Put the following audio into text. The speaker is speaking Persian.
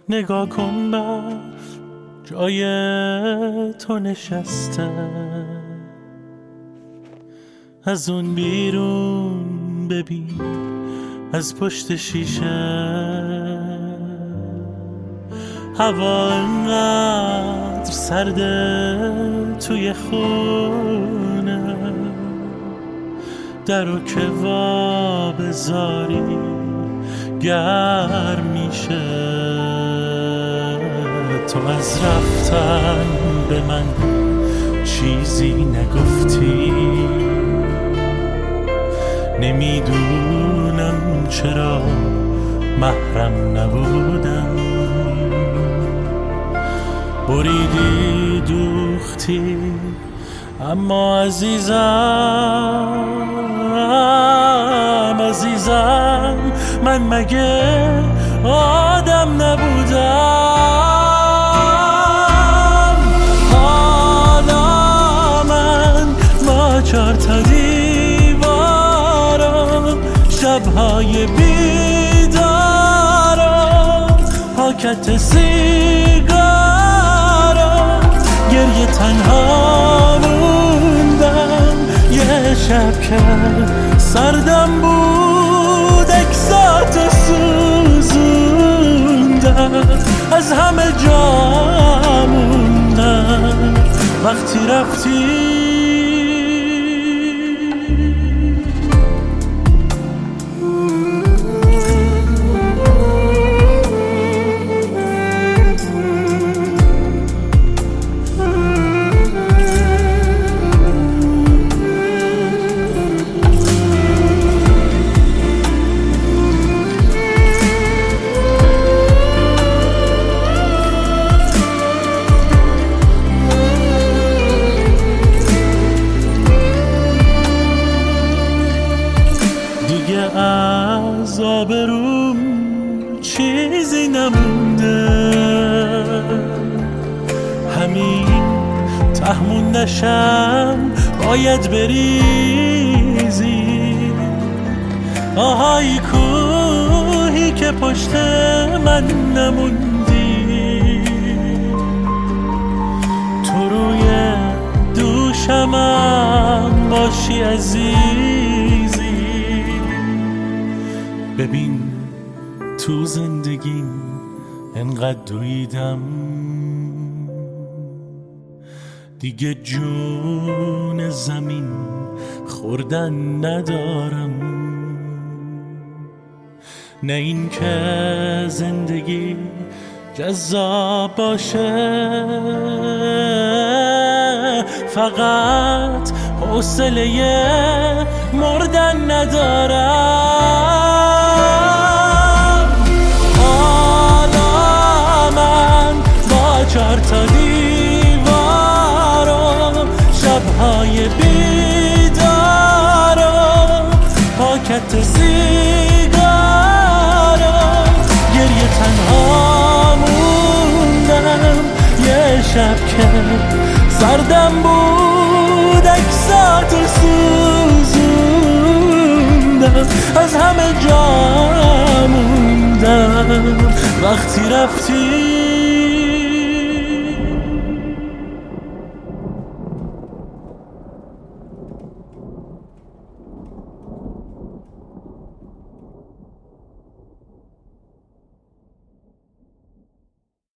نگاه کن برف جای تو نشسته، از اون بیرون ببین از پشت شیشه هوا انقدر سرده توی خونه، درو که وا بذاری گرم میشه. تو از رفتن به من چیزی نگفتی، نمیدونم چرا محرم نبودم. بریدی دوختی اما عزیزم من مگه آدم نبودم؟ حالا من با 4 تا دیوارم، شبهای بیدارم، پاکت سیگارم، گریه تنها موندم. یه شب که سردم بود اکساتو سوزوندم، از همه جا موندم وقتی رفتی. از آبروم چیزی نمونده، همین تهمون نشم باید بریزی. آهای کوهی که پشت من نموندی، تو روی دوشمم باشی عزیزی. ببین تو زندگیم انقدر دویدم، دیگه جون زمین خوردن ندارم. نه این که زندگی جذاب باشه، فقط حوصله مردن ندارم. حالا من با 4 تا دیوارم، شبهای بیدارم، پاکت سیگارم، گریه تنها موندم. یه شب که سردم بود اکساتو سوزوندم، از همه جا موندم وقتی رفتی.